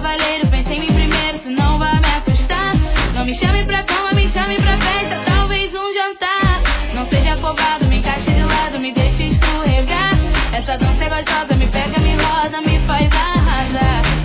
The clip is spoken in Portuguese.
cavaleiro, pense em mim primeiro, senão vai me assustar. Não me chame pra cama, me chame pra festa, talvez um jantar. Não seja afobado, me encaixe de lado, me deixe escorregar. Essa dança é gostosa, me pega, me roda, me faz arrasar.